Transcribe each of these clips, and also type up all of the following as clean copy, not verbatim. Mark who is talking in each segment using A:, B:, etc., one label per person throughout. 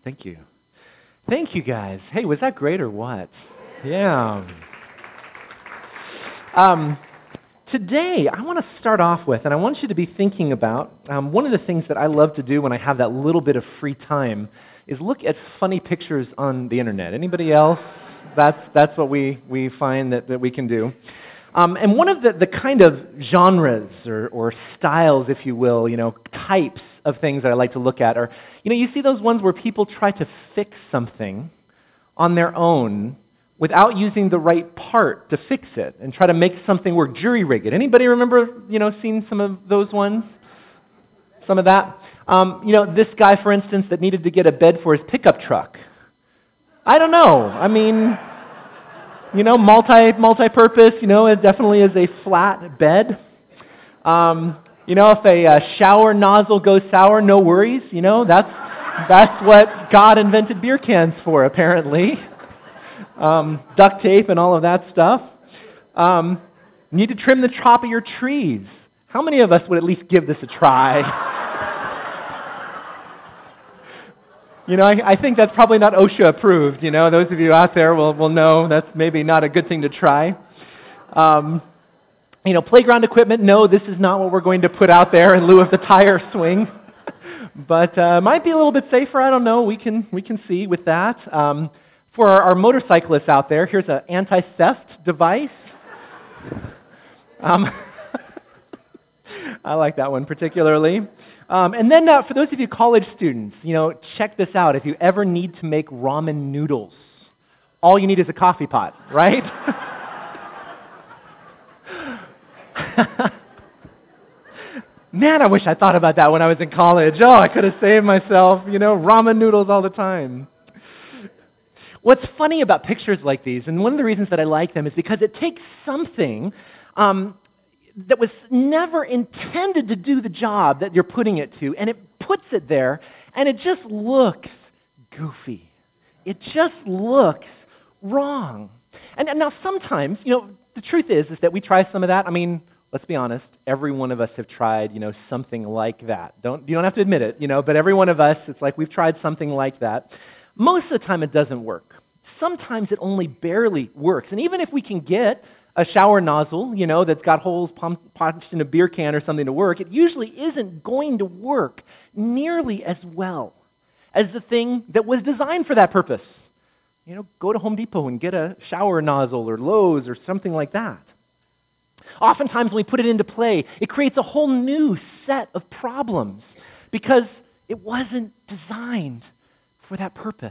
A: Thank you. Thank you, guys. Hey, was that great or what? Yeah. Today, I want to start off with, and I want you to be thinking about, one of the things that I love to do when I have that little bit of free time is look at funny pictures on the internet. Anybody else? That's what we find that we can do. And one of the kind of genres or styles, if you will, types of things that I like to look at are, you see those ones where people try to fix something on their own without using the right part to fix it and try to make something work, jury rig it. Anybody remember, seeing some of those ones? Some of that? This guy, for instance, that needed to get a bed for his pickup truck. I don't know. I mean, multi-purpose, it definitely is a flat bed. If a shower nozzle goes sour, no worries, that's what God invented beer cans for, apparently. Duct tape and all of that stuff. Need to trim the top of your trees. How many of us would at least give this a try? I think that's probably not OSHA approved. Those of you out there will know that's maybe not a good thing to try. Playground equipment, no, this is not what we're going to put out there in lieu of the tire swing. But might be a little bit safer, I don't know. We can see with that. For our motorcyclists out there, here's an anti-theft device. I like that one particularly. And then for those of you college students, check this out. If you ever need to make ramen noodles, all you need is a coffee pot, right? Man, I wish I thought about that when I was in college. Oh, I could have saved myself, ramen noodles all the time. What's funny about pictures like these, and one of the reasons that I like them, is because it takes something that was never intended to do the job that you're putting it to, and it puts it there, and it just looks goofy. It just looks wrong. And now sometimes, the truth is that we try some of that. I mean, let's be honest, every one of us have tried, something like that. You don't have to admit it, but every one of us, it's like we've tried something like that. Most of the time it doesn't work. Sometimes it only barely works. And even if we can get a shower nozzle, that's got holes punched in a beer can or something to work, it usually isn't going to work nearly as well as the thing that was designed for that purpose. Go to Home Depot and get a shower nozzle or Lowe's or something like that. Oftentimes when we put it into play, it creates a whole new set of problems because it wasn't designed for that purpose.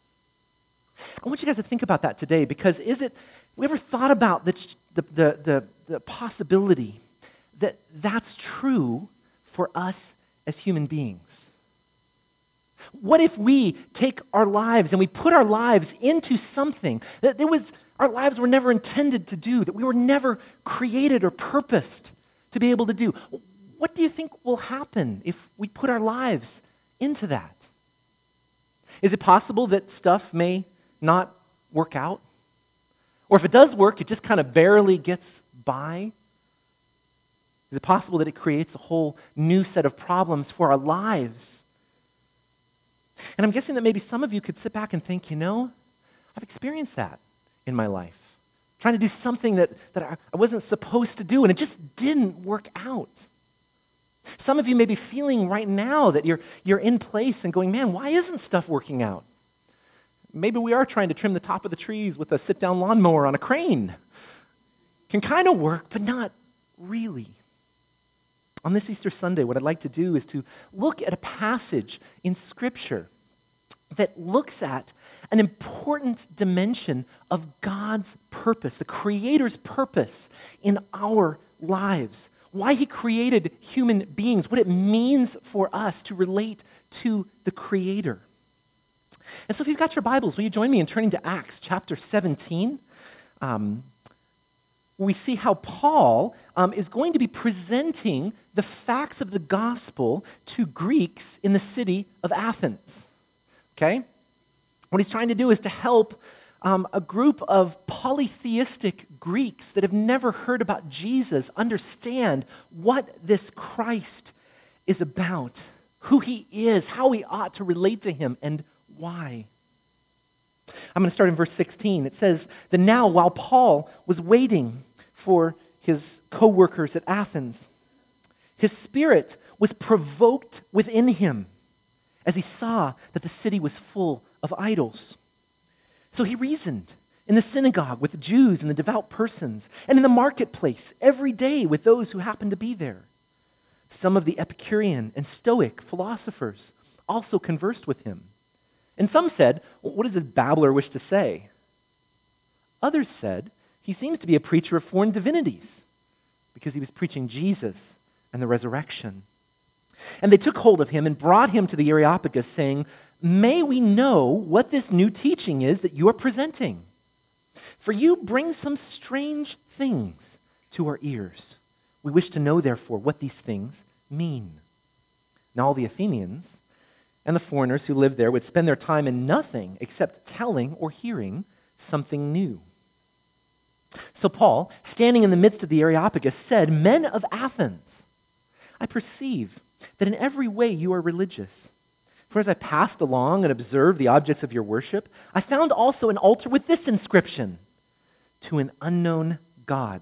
A: I want you guys to think about that today because we ever thought about the possibility that that's true for us as human beings? What if we take our lives and we put our lives into something that our lives were never intended to do, that we were never created or purposed to be able to do? What do you think will happen if we put our lives into that? Is it possible that stuff may not work out? Or if it does work, it just kind of barely gets by? Is it possible that it creates a whole new set of problems for our lives? And I'm guessing that maybe some of you could sit back and think, I've experienced that in my life. Trying to do something that I wasn't supposed to do, and it just didn't work out. Some of you may be feeling right now that you're in place and going, man, why isn't stuff working out? Maybe we are trying to trim the top of the trees with a sit-down lawnmower on a crane. Can kind of work, but not really. On this Easter Sunday, what I'd like to do is to look at a passage in Scripture that looks at an important dimension of God's purpose, the Creator's purpose in our lives. Why He created human beings, what it means for us to relate to the Creator. And so if you've got your Bibles, will you join me in turning to Acts chapter 17? We see how Paul is going to be presenting the facts of the gospel to Greeks in the city of Athens. Okay? What he's trying to do is to help a group of polytheistic Greeks that have never heard about Jesus understand what this Christ is about, who He is, how we ought to relate to Him, and why. I'm going to start in verse 16. It says that now while Paul was waiting for his co-workers at Athens, his spirit was provoked within him as he saw that the city was full of idols. So he reasoned in the synagogue with the Jews and the devout persons, and in the marketplace every day with those who happened to be there. Some of the Epicurean and Stoic philosophers also conversed with him. And some said, "What does this babbler wish to say?" Others said, "He seems to be a preacher of foreign divinities," because he was preaching Jesus and the resurrection. And they took hold of him and brought him to the Areopagus, saying, "May we know what this new teaching is that you are presenting? For you bring some strange things to our ears. We wish to know, therefore, what these things mean." Now all the Athenians and the foreigners who lived there would spend their time in nothing except telling or hearing something new. So Paul, standing in the midst of the Areopagus, said, "Men of Athens, I perceive that in every way you are religious. For as I passed along and observed the objects of your worship, I found also an altar with this inscription: To an unknown God.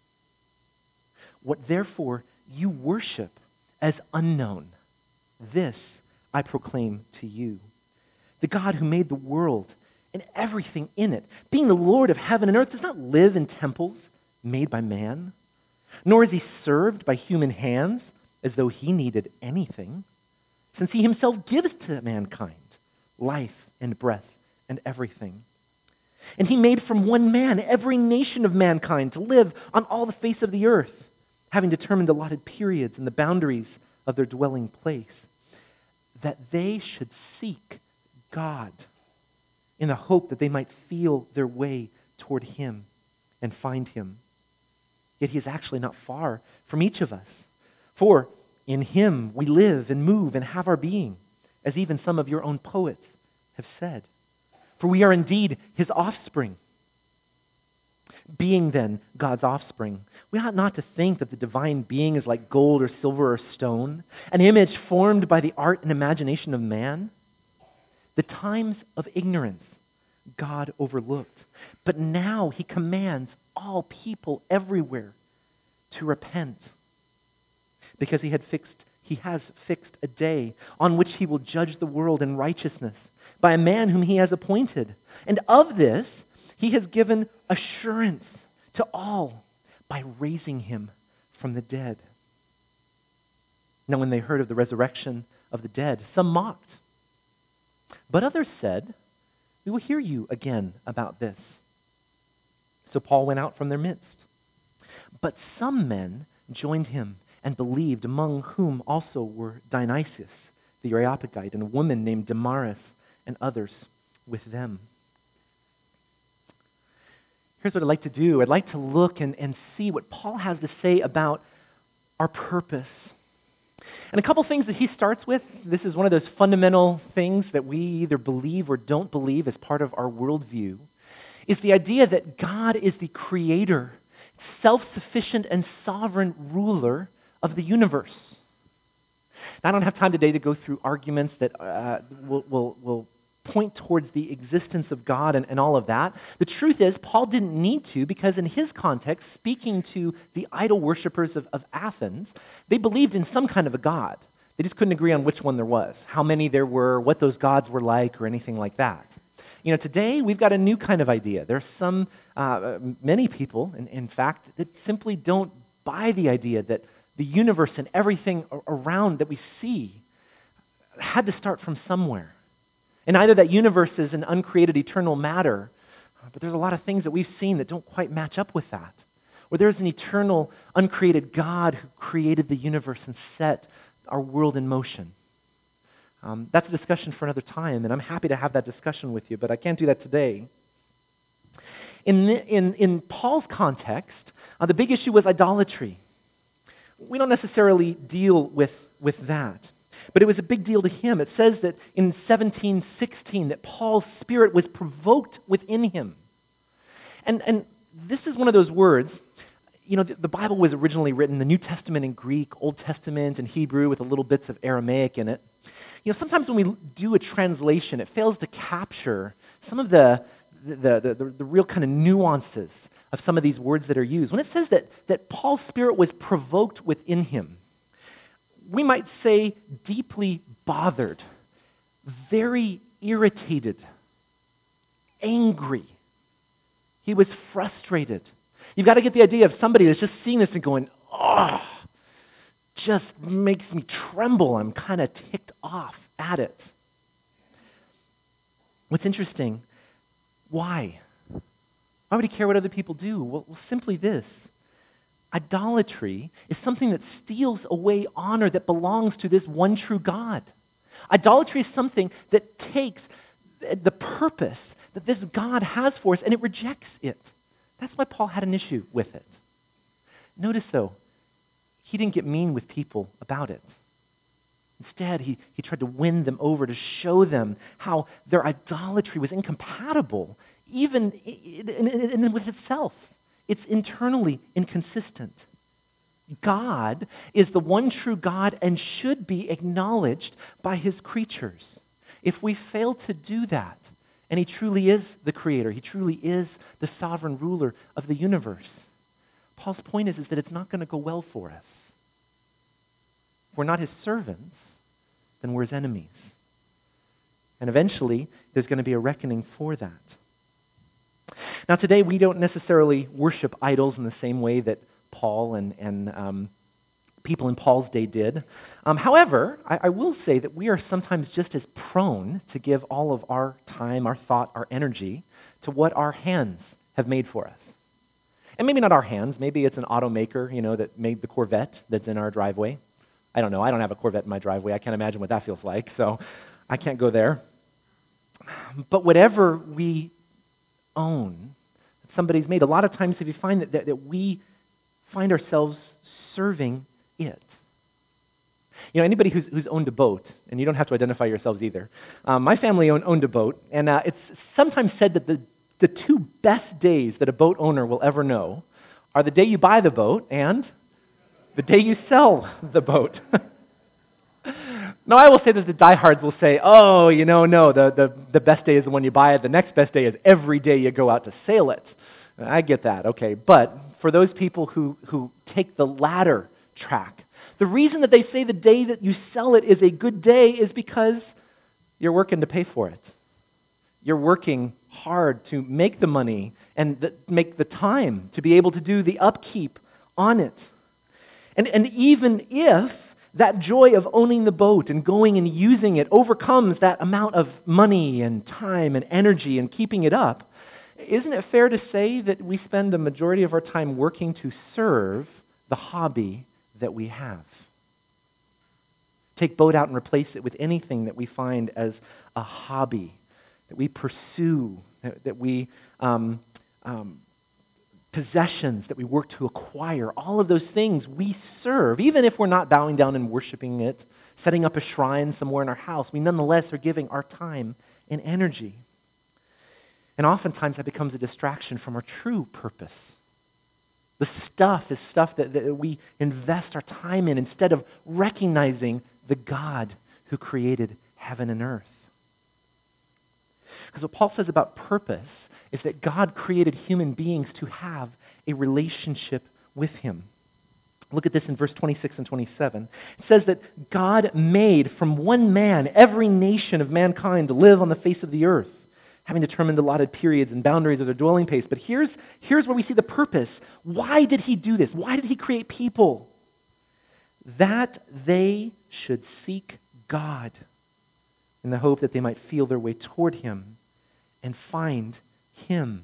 A: What therefore you worship as unknown, this I proclaim to you. The God who made the world and everything in it, being the Lord of heaven and earth, does not live in temples made by man, nor is he served by human hands as though he needed anything, since he himself gives to mankind life and breath and everything. And he made from one man every nation of mankind to live on all the face of the earth, having determined allotted periods and the boundaries of their dwelling place, that they should seek God in the hope that they might feel their way toward him and find him. Yet he is actually not far from each of us. For in him we live and move and have our being, as even some of your own poets have said. For we are indeed his offspring. Being then God's offspring, we ought not to think that the divine being is like gold or silver or stone, an image formed by the art and imagination of man. The times of ignorance God overlooked, but now he commands all people everywhere to repent, because he has fixed a day on which he will judge the world in righteousness by a man whom he has appointed. And of this he has given assurance to all by raising him from the dead. Now when they heard of the resurrection of the dead, some mocked. But others said, "We will hear you again about this." So Paul went out from their midst. But some men joined him and believed, among whom also were Dionysius the Areopagite and a woman named Damaris and others with them. Here's what I'd like to do. I'd like to look and see what Paul has to say about our purpose. And a couple things that he starts with. This is one of those fundamental things that we either believe or don't believe as part of our worldview, is the idea that God is the creator, self-sufficient and sovereign ruler of the universe. Now, I don't have time today to go through arguments that will point towards the existence of God and all of that. The truth is, Paul didn't need to, because in his context, speaking to the idol worshippers of Athens, they believed in some kind of a god. They just couldn't agree on which one there was, how many there were, what those gods were like, or anything like that. You know, today we've got a new kind of idea. There are many people, in fact, that simply don't buy the idea that the universe and everything around that we see had to start from somewhere. And either that universe is an uncreated eternal matter, but there's a lot of things that we've seen that don't quite match up with that. Or there's an eternal, uncreated God who created the universe and set our world in motion. That's a discussion for another time, and I'm happy to have that discussion with you, but I can't do that today. In Paul's context, the big issue was idolatry. We don't necessarily deal with that, but it was a big deal to him. It says that in 17:16 that Paul's spirit was provoked within him. And this is one of those words, you know, the Bible was originally written, the New Testament in Greek, Old Testament in Hebrew with a little bits of Aramaic in it. Sometimes when we do a translation, it fails to capture some of the real kind of nuances of some of these words that are used. When it says that Paul's spirit was provoked within him, we might say deeply bothered, very irritated, angry. He was frustrated. You've got to get the idea of somebody that's just seeing this and going, oh, just makes me tremble. I'm kind of ticked off at it. What's interesting, why? Why would he care what other people do? Well, simply this. Idolatry is something that steals away honor that belongs to this one true God. Idolatry is something that takes the purpose that this God has for us and it rejects it. That's why Paul had an issue with it. Notice, though, he didn't get mean with people about it. Instead, he tried to win them over to show them how their idolatry was incompatible, even with itself. It's internally inconsistent. God is the one true God and should be acknowledged by his creatures. If we fail to do that, and he truly is the creator, he truly is the sovereign ruler of the universe, Paul's point is that it's not going to go well for us. If we're not his servants, then we're his enemies. And eventually, there's going to be a reckoning for that. Now today, we don't necessarily worship idols in the same way that Paul and people in Paul's day did. However, I will say that we are sometimes just as prone to give all of our time, our thought, our energy to what our hands have made for us. And maybe not our hands, maybe it's an automaker, that made the Corvette that's in our driveway. I don't know, I don't have a Corvette in my driveway. I can't imagine what that feels like, so I can't go there. But whatever we own, that somebody's made, a lot of times if you find that we find ourselves serving it. Anybody who's owned a boat, and you don't have to identify yourselves either. My family owned a boat, and it's sometimes said that the two best days that a boat owner will ever know are the day you buy the boat and the day you sell the boat. Now, I will say that the diehards will say, oh, no, the best day is the one you buy it. The next best day is every day you go out to sail it. I get that, okay. But for those people who take the latter track, the reason that they say the day that you sell it is a good day is because you're working to pay for it. You're working hard to make the money and make the time to be able to do the upkeep on it. And even if that joy of owning the boat and going and using it overcomes that amount of money and time and energy and keeping it up, isn't it fair to say that we spend the majority of our time working to serve the hobby that we have? Take boat out and replace it with anything that we find as a hobby, that we pursue, that we possessions that we work to acquire. All of those things we serve, even if we're not bowing down and worshiping it, setting up a shrine somewhere in our house. We nonetheless are giving our time and energy. And oftentimes that becomes a distraction from our true purpose. The stuff is stuff that we invest our time in instead of recognizing the God who created heaven and earth. Because what Paul says about purpose is that God created human beings to have a relationship with him. Look at this in verse 26 and 27. It says that God made from one man every nation of mankind to live on the face of the earth, having determined allotted periods and boundaries of their dwelling place. But here's where we see the purpose. Why did he do this? Why did he create people? That they should seek God in the hope that they might feel their way toward him and find him.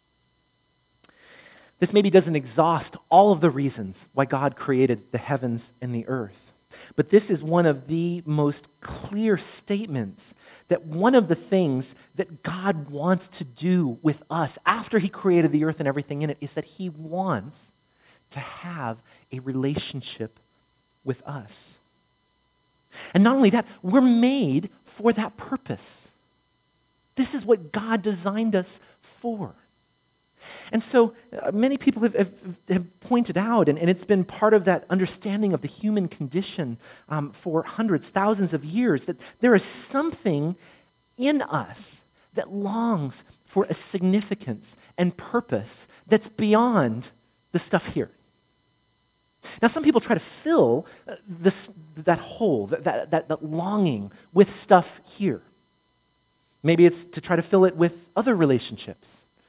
A: This maybe doesn't exhaust all of the reasons why God created the heavens and the earth. But this is one of the most clear statements that one of the things that God wants to do with us after he created the earth and everything in it is that he wants to have a relationship with us. And not only that, we're made for that purpose. This is what God designed us for. And so many people have pointed out, and it's been part of that understanding of the human condition for hundreds, thousands of years, that there is something in us that longs for a significance and purpose that's beyond the stuff here. Now, some people try to fill that hole, that longing with stuff here. Maybe it's to try to fill it with other relationships.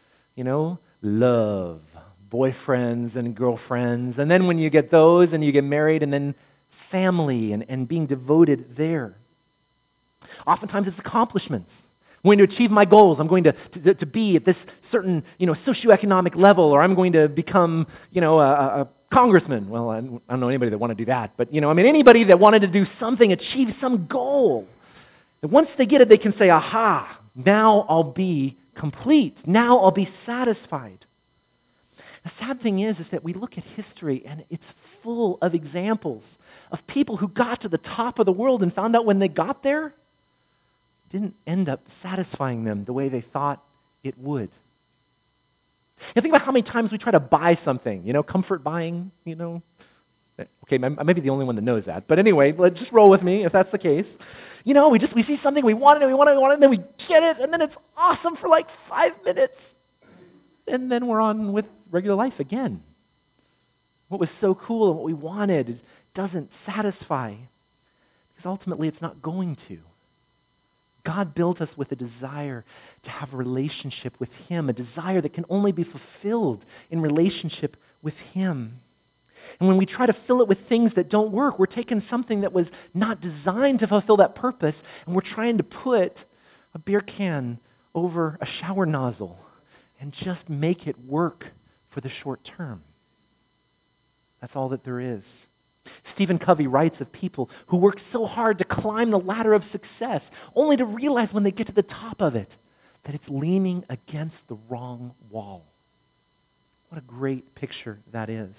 A: Love, boyfriends and girlfriends. And then when you get those and you get married, and then family and being devoted there. Oftentimes it's accomplishments. I'm going to achieve my goals. I'm going to be at this certain, socioeconomic level, or I'm going to become, a congressman. Well, I don't know anybody that want to do that, but, anybody that wanted to do something, achieve some goal. And once they get it, they can say, aha, now I'll be complete. Now I'll be satisfied. The sad thing is that we look at history, and it's full of examples of people who got to the top of the world and found out when they got there, didn't end up satisfying them the way they thought it would. Think about how many times we try to buy something, comfort buying, Okay, I may be the only one that knows that. But anyway, let's just roll with me if that's the case. We see something, we want it, and then we get it, and then it's awesome for like 5 minutes. And then we're on with regular life again. What was so cool and what we wanted doesn't satisfy, because ultimately it's not going to. God built us with a desire to have a relationship with Him, a desire that can only be fulfilled in relationship with Him. And when we try to fill it with things that don't work, we're taking something that was not designed to fulfill that purpose, and we're trying to put a beer can over a shower nozzle and just make it work for the short term. That's all that there is. Stephen Covey writes of people who work so hard to climb the ladder of success, only to realize when they get to the top of it that it's leaning against the wrong wall. What a great picture that is.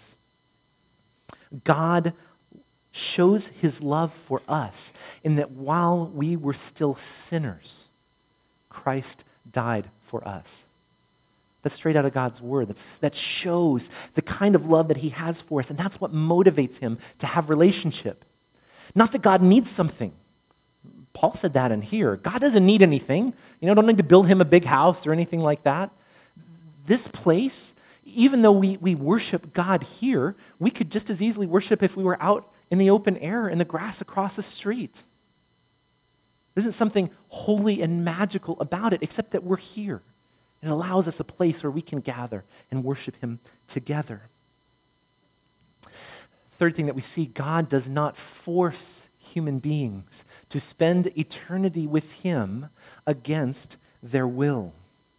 A: God shows His love for us in that while we were still sinners, Christ died for us. That's straight out of God's Word. That shows the kind of love that He has for us, and that's what motivates Him to have relationship. Not that God needs something. Paul said that in here. God doesn't need anything. Don't need to build Him a big house or anything like that. This place, even though we worship God here, we could just as easily worship if we were out in the open air in the grass across the street. There isn't something holy and magical about it, except that we're here. It allows us a place where we can gather and worship Him together. Third thing that we see, God does not force human beings to spend eternity with Him against their will.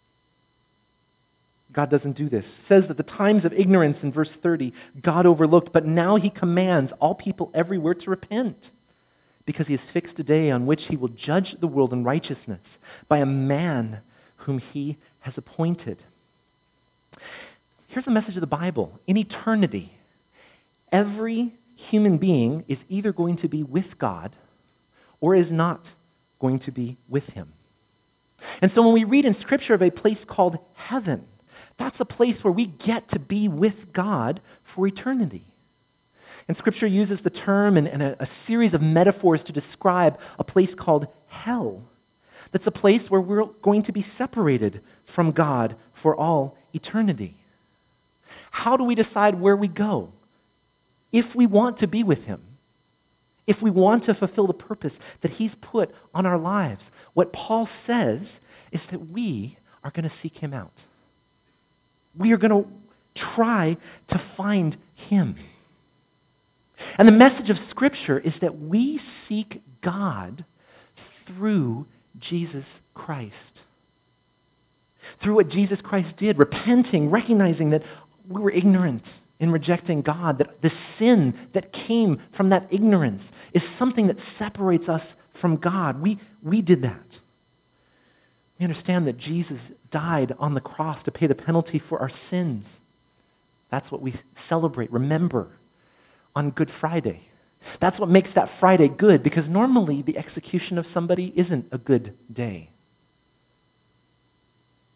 A: God doesn't do this. It says that the times of ignorance in verse 30, God overlooked, but now He commands all people everywhere to repent, because He has fixed a day on which He will judge the world in righteousness by a man whom He has appointed. Here's the message of the Bible. In eternity, every human being is either going to be with God or is not going to be with Him. And so when we read in Scripture of a place called heaven, that's a place where we get to be with God for eternity. And Scripture uses the term and a series of metaphors to describe a place called hell. That's a place where we're going to be separated from God for all eternity. How do we decide where we go? If we want to be with Him, if we want to fulfill the purpose that He's put on our lives, what Paul says is that we are going to seek Him out. We are going to try to find Him. And the message of Scripture is that we seek God through Jesus Christ. Through what Jesus Christ did, repenting, recognizing that we were ignorant in rejecting God, that the sin that came from that ignorance is something that separates us from God. We did that. We understand that Jesus died on the cross to pay the penalty for our sins. That's what we celebrate, remember, on Good Friday. That's what makes that Friday good, because normally the execution of somebody isn't a good day.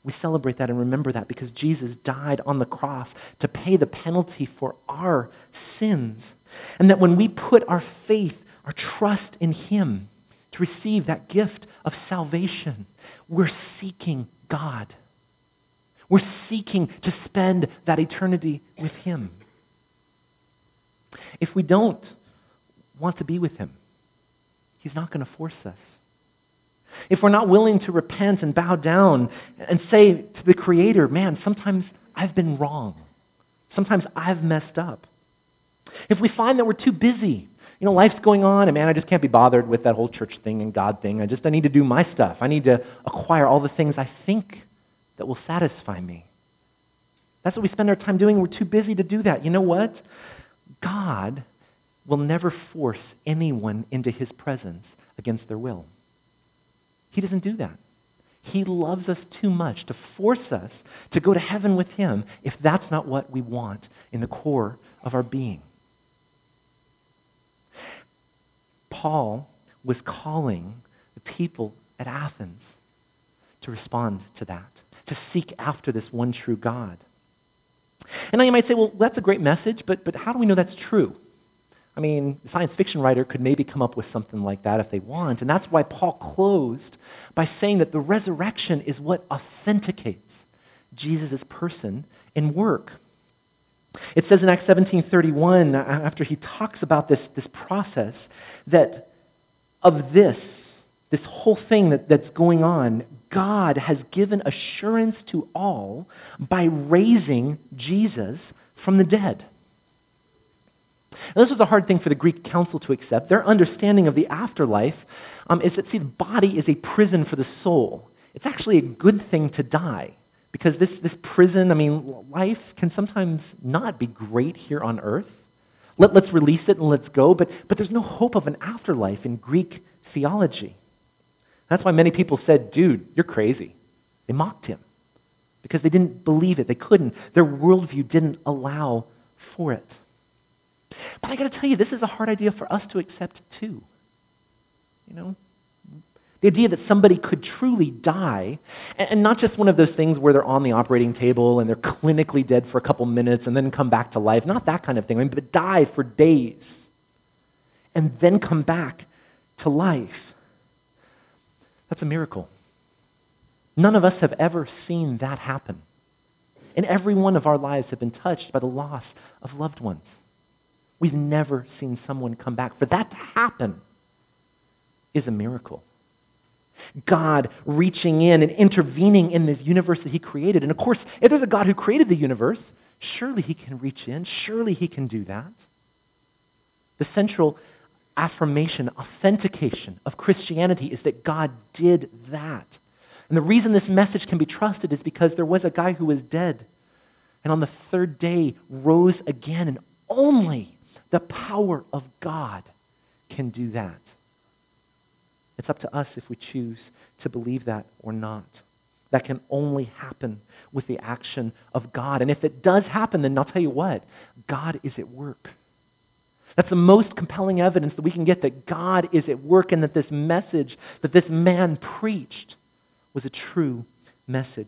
A: We celebrate that and remember that because Jesus died on the cross to pay the penalty for our sins. And that when we put our faith, our trust in Him to receive that gift of salvation, we're seeking God. We're seeking to spend that eternity with Him. If we don't want to be with Him, He's not going to force us. If we're not willing to repent and bow down and say to the Creator, man, sometimes I've been wrong. Sometimes I've messed up. If we find that we're too busy, life's going on, and man, I just can't be bothered with that whole church thing and God thing. I need to do my stuff. I need to acquire all the things I think that will satisfy me. That's what we spend our time doing. We're too busy to do that. You know what? God will never force anyone into His presence against their will. He doesn't do that. He loves us too much to force us to go to heaven with Him if that's not what we want in the core of our being. Paul was calling the people at Athens to respond to that, to seek after this one true God. And now you might say, well, that's a great message, but how do we know that's true? I mean, a science fiction writer could maybe come up with something like that if they want, and that's why Paul closed by saying that the resurrection is what authenticates Jesus' person and work. It says in Acts 17:31, after he talks about this process, that of this whole thing that's going on, God has given assurance to all by raising Jesus from the dead. Now, this was a hard thing for the Greek council to accept. Their understanding of the afterlife is that, the body is a prison for the soul. It's actually a good thing to die because this prison, life can sometimes not be great here on earth. Let's release it and let's go, but there's no hope of an afterlife in Greek theology. That's why many people said, dude, you're crazy. They mocked him because they didn't believe it. They couldn't. Their worldview didn't allow for it. But I got to tell you, this is a hard idea for us to accept too. The idea that somebody could truly die, and not just one of those things where they're on the operating table and they're clinically dead for a couple minutes and then come back to life. Not that kind of thing, but die for days and then come back to life. That's a miracle. None of us have ever seen that happen. And every one of our lives have been touched by the loss of loved ones. We've never seen someone come back. For that to happen is a miracle. God reaching in and intervening in this universe that He created. And of course, if there's a God who created the universe, surely He can reach in. Surely He can do that. The central affirmation, authentication of Christianity is that God did that. And the reason this message can be trusted is because there was a guy who was dead and on the third day rose again, and only the power of God can do that. It's up to us if we choose to believe that or not. That can only happen with the action of God. And if it does happen, then I'll tell you what, God is at work. That's the most compelling evidence that we can get that God is at work and that this message that this man preached was a true message.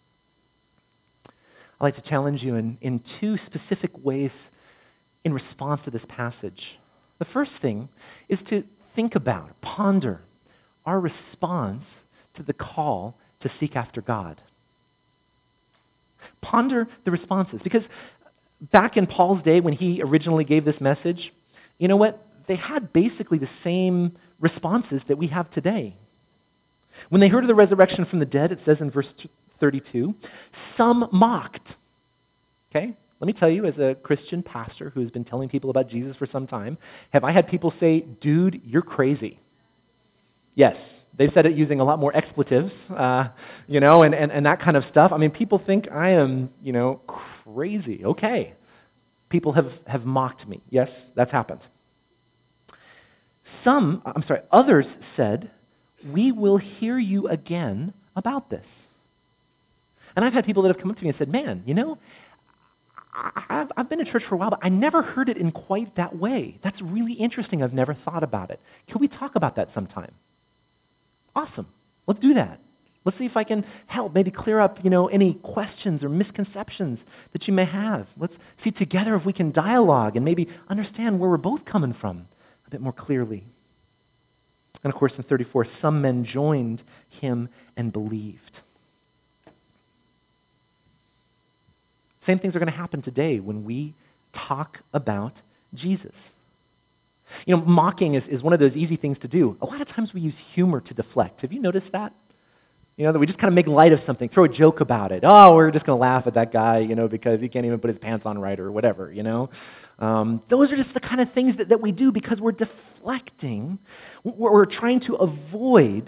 A: I'd like to challenge you in two specific ways in response to this passage. The first thing is to think about, ponder our response to the call to seek after God. Ponder the responses. Because back in Paul's day when he originally gave this message, you know what? They had basically the same responses that we have today. When they heard of the resurrection from the dead, it says in verse 32, some mocked. Okay? Let me tell you, as a Christian pastor who has been telling people about Jesus for some time, have I had people say, dude, you're crazy? Yes. They've said it using a lot more expletives, and that kind of stuff. People think I am, crazy. Okay. People have mocked me. Yes, that's happened. Others said, we will hear you again about this. And I've had people that have come up to me and said, man, I've been in church for a while, but I never heard it in quite that way. That's really interesting. I've never thought about it. Can we talk about that sometime? Awesome. Let's do that. Let's see if I can help, maybe clear up, any questions or misconceptions that you may have. Let's see together if we can dialogue and maybe understand where we're both coming from a bit more clearly. And of course, in 34, some men joined him and believed. Same things are going to happen today when we talk about Jesus. Mocking is one of those easy things to do. A lot of times we use humor to deflect. Have you noticed that? That we just kind of make light of something, throw a joke about it. Oh, we're just going to laugh at that guy, because he can't even put his pants on right or whatever, Those are just the kind of things that we do because we're deflecting. We're trying to avoid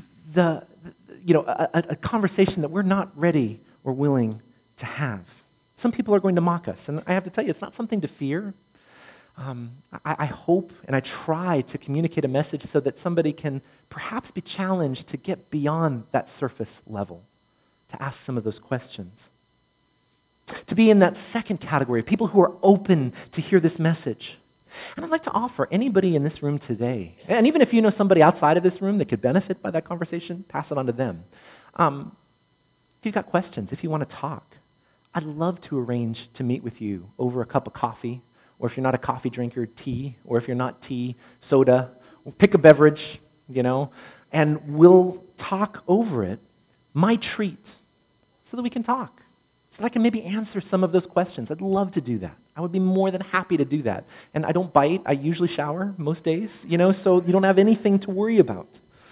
A: a conversation that we're not ready or willing to have. Some people are going to mock us, and I have to tell you, it's not something to fear. I hope and I try to communicate a message so that somebody can perhaps be challenged to get beyond that surface level, to ask some of those questions. To be in that second category of people who are open to hear this message. And I'd like to offer anybody in this room today, and even if you know somebody outside of this room that could benefit by that conversation, pass it on to them. If you've got questions, if you want to talk, I'd love to arrange to meet with you over a cup of coffee, or if you're not a coffee drinker, tea, or if you're not tea, soda. We'll pick a beverage, and we'll talk over it, my treat, so that we can talk, so that I can maybe answer some of those questions. I'd love to do that. I would be more than happy to do that. And I don't bite. I usually shower most days, so you don't have anything to worry about.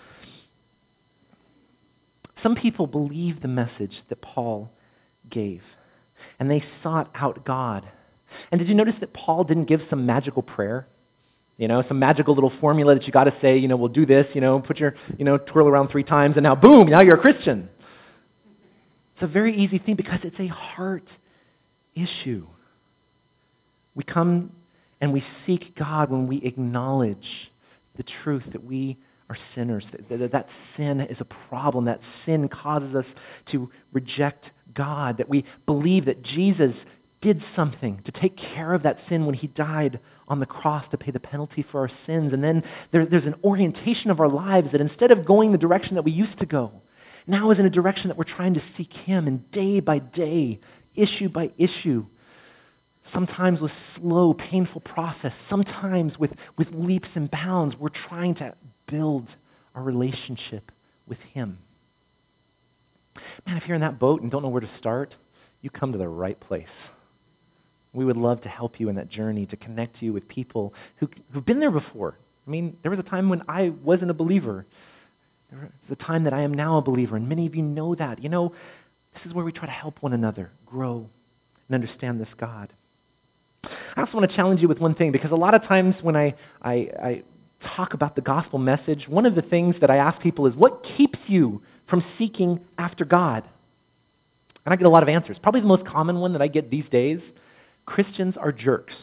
A: Some people believe the message that Paul gave, and they sought out God. And did you notice that Paul didn't give some magical prayer? Some magical little formula that you got to say, we'll do this, put your, twirl around 3 times, and now boom, now you're a Christian. It's a very easy thing because it's a heart issue. We come and we seek God when we acknowledge the truth that we are sinners, that sin is a problem, that sin causes us to reject God, that we believe that Jesus did something to take care of that sin when he died on the cross to pay the penalty for our sins. And then there's an orientation of our lives that instead of going the direction that we used to go, now is in a direction that we're trying to seek him, and day by day, issue by issue, sometimes with slow, painful process, sometimes with leaps and bounds, we're trying to build our relationship with him. Man, if you're in that boat and don't know where to start, you come to the right place. We would love to help you in that journey, to connect you with people who've been there before. There was a time when I wasn't a believer. There was a time that I am now a believer, and many of you know that. This is where we try to help one another grow and understand this God. I also want to challenge you with one thing, because a lot of times when I talk about the gospel message, one of the things that I ask people is, what keeps you from seeking after God? And I get a lot of answers. Probably the most common one that I get these days: Christians are jerks.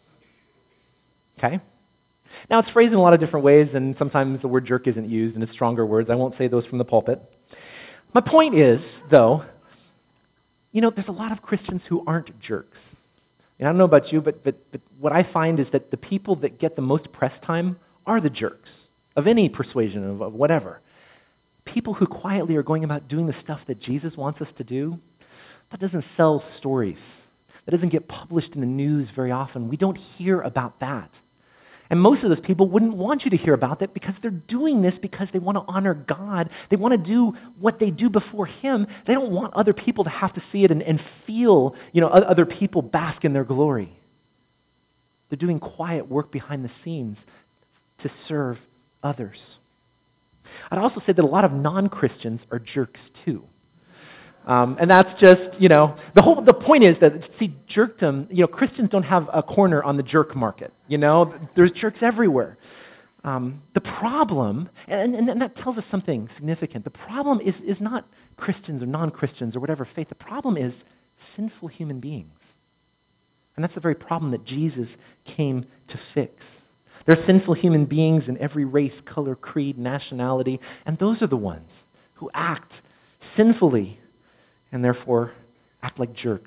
A: Okay? Now, it's phrased in a lot of different ways, and sometimes the word jerk isn't used, and it's stronger words. I won't say those from the pulpit. My point is, though, there's a lot of Christians who aren't jerks. And I don't know about you, but what I find is that the people that get the most press time are the jerks, of any persuasion, of whatever. People who quietly are going about doing the stuff that Jesus wants us to do, that doesn't sell stories. That doesn't get published in the news very often. We don't hear about that. And most of those people wouldn't want you to hear about that because they're doing this because they want to honor God. They want to do what they do before him. They don't want other people to have to see it and feel, other people bask in their glory. They're doing quiet work behind the scenes to serve others. I'd also say that a lot of non-Christians are jerks too. And that's just, the point is that, see, jerkdom, Christians don't have a corner on the jerk market. There's jerks everywhere. The problem, and that tells us something significant, the problem is not Christians or non-Christians or whatever faith. The problem is sinful human beings. And that's the very problem that Jesus came to fix. There are sinful human beings in every race, color, creed, nationality, and those are the ones who act sinfully and therefore act like jerks.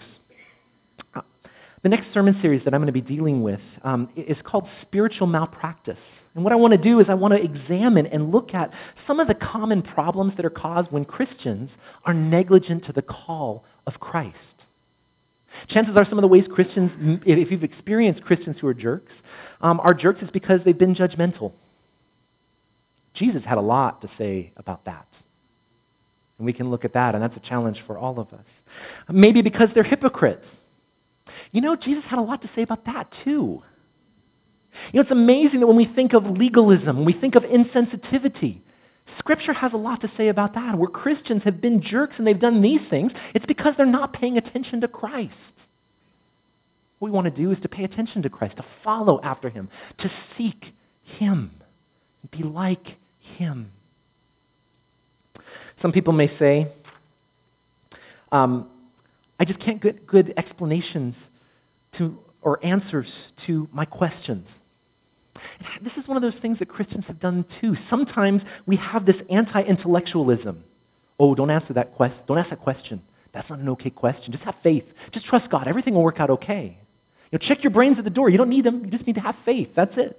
A: The next sermon series that I'm going to be dealing with is called Spiritual Malpractice. And what I want to do is I want to examine and look at some of the common problems that are caused when Christians are negligent to the call of Christ. Chances are some of the ways Christians, if you've experienced Christians who are jerks is because they've been judgmental. Jesus had a lot to say about that. And we can look at that, and that's a challenge for all of us. Maybe because they're hypocrites. Jesus had a lot to say about that too. It's amazing that when we think of legalism, when we think of insensitivity, Scripture has a lot to say about that. Where Christians have been jerks and they've done these things, it's because they're not paying attention to Christ. What we want to do is to pay attention to Christ, to follow after Him, to seek Him, be like Him. Some people may say, I just can't get good explanations or answers to my questions. This is one of those things that Christians have done too. Sometimes we have this anti-intellectualism. Oh, don't answer that question. Don't ask that question. That's not an okay question. Just have faith. Just trust God. Everything will work out okay. Check your brains at the door. You don't need them. You just need to have faith. That's it.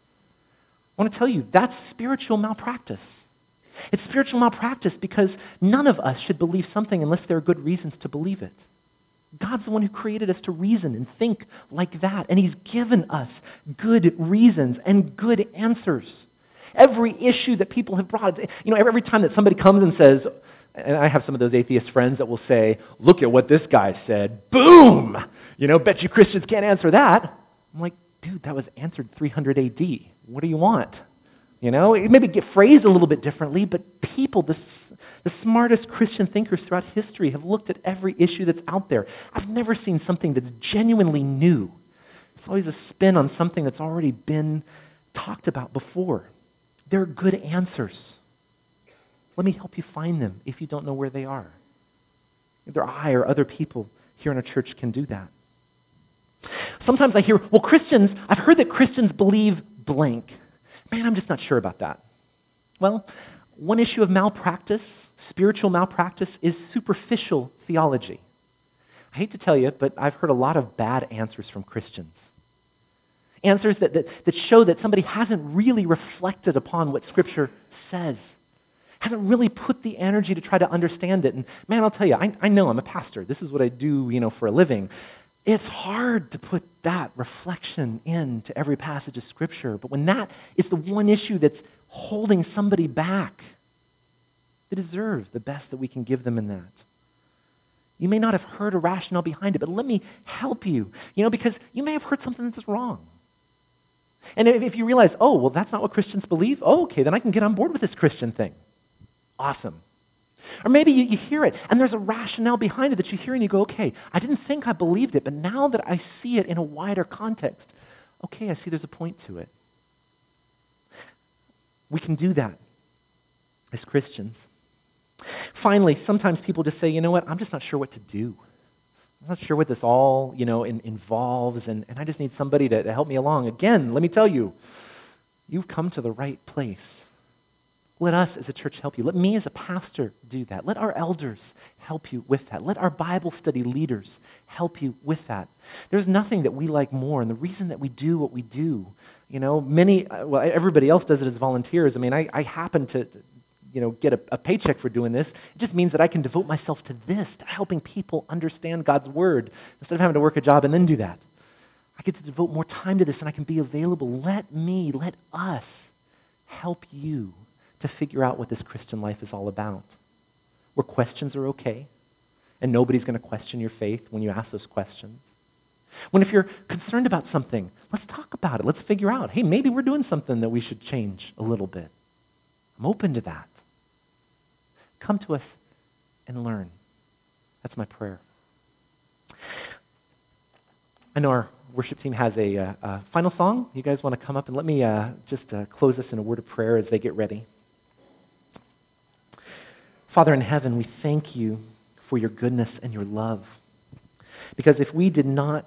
A: I want to tell you, that's spiritual malpractice. It's spiritual malpractice because none of us should believe something unless there are good reasons to believe it. God's the one who created us to reason and think like that, and He's given us good reasons and good answers. Every issue that people have brought, every time that somebody comes and says, and I have some of those atheist friends that will say, look at what this guy said, boom! Bet you Christians can't answer that. I'm like, dude, that was answered 300 AD. What do you want? It maybe get phrased a little bit differently, but people, the smartest Christian thinkers throughout history have looked at every issue that's out there. I've never seen something that's genuinely new. It's always a spin on something that's already been talked about before. There are good answers. Let me help you find them if you don't know where they are. Either I or other people here in our church can do that. Sometimes I hear, I've heard that Christians believe blank. Man, I'm just not sure about that. Well, one issue of malpractice, spiritual malpractice, is superficial theology. I hate to tell you, but I've heard a lot of bad answers from Christians. Answers that show that somebody hasn't really reflected upon what Scripture says. Hasn't really put the energy to try to understand it. And man, I'll tell you, I know I'm a pastor. This is what I do, for a living. It's hard to put that reflection into every passage of Scripture. But when that is the one issue that's holding somebody back, they deserve the best that we can give them in that. You may not have heard a rationale behind it, but let me help you. Because you may have heard something that's wrong. And if you realize, that's not what Christians believe, okay, then I can get on board with this Christian thing. Awesome. Or maybe you hear it, and there's a rationale behind it that you hear, and you go, okay, I didn't think I believed it, but now that I see it in a wider context, okay, I see there's a point to it. We can do that as Christians. Finally, sometimes people just say, you know what, I'm just not sure what to do. I'm not sure what this all, involves, and I just need somebody to help me along. Again, let me tell you, you've come to the right place. Let us as a church help you. Let me as a pastor do that. Let our elders help you with that. Let our Bible study leaders help you with that. There's nothing that we like more, and the reason that we do what we do, everybody else does it as volunteers. I happen to get a paycheck for doing this. It just means that I can devote myself to this, to helping people understand God's Word, instead of having to work a job and then do that. I get to devote more time to this, and I can be available. Let us help you to figure out what this Christian life is all about. Where questions are okay, and nobody's going to question your faith when you ask those questions. When if you're concerned about something, let's talk about it. Let's figure out, hey, maybe we're doing something that we should change a little bit. I'm open to that. Come to us and learn. That's my prayer. I know our worship team has a final song. You guys want to come up and let me just close us in a word of prayer as they get ready. Father in heaven, we thank you for your goodness and your love. Because if you did not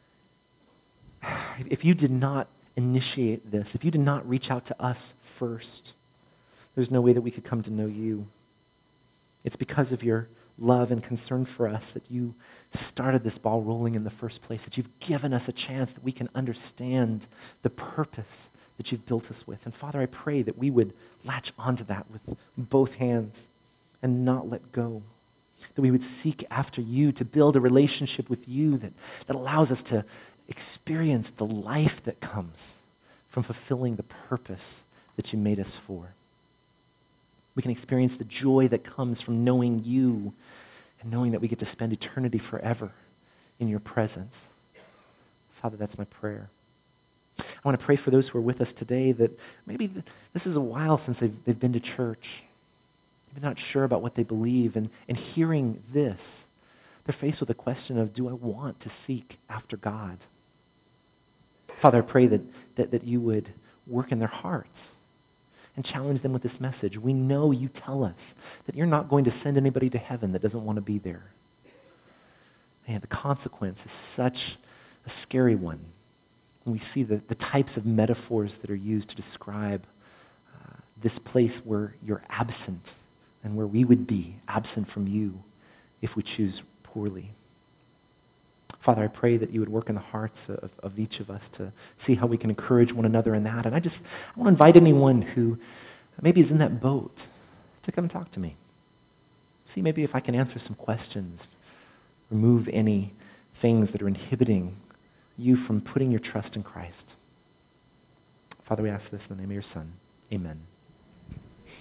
A: initiate this, if you did not reach out to us first, there's no way that we could come to know you. It's because of your love and concern for us that you started this ball rolling in the first place, that you've given us a chance that we can understand the purpose that you've built us with. And Father, I pray that we would latch onto that with both hands and not let go. That we would seek after you to build a relationship with you that allows us to experience the life that comes from fulfilling the purpose that you made us for. We can experience the joy that comes from knowing you and knowing that we get to spend eternity forever in your presence. Father, that's my prayer. I want to pray for those who are with us today that maybe this is a while since they've been to church. Maybe not sure about what they believe. And hearing this, they're faced with a question of, do I want to seek after God? Father, I pray that you would work in their hearts and challenge them with this message. We know you tell us that you're not going to send anybody to heaven that doesn't want to be there. Man, the consequence is such a scary one when we see the types of metaphors that are used to describe this place where you're absent and where we would be absent from you if we choose poorly. Father, I pray that you would work in the hearts of each of us to see how we can encourage one another in that. And I want to invite anyone who maybe is in that boat to come talk to me. See maybe if I can answer some questions, remove any things that are inhibiting you from putting your trust in Christ. Father, we ask this in the name of your Son. Amen.